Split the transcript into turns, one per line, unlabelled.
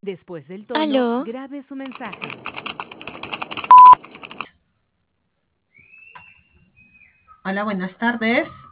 Después del tono,
¿Aló?
grabe su mensaje.
Hola, buenas tardes.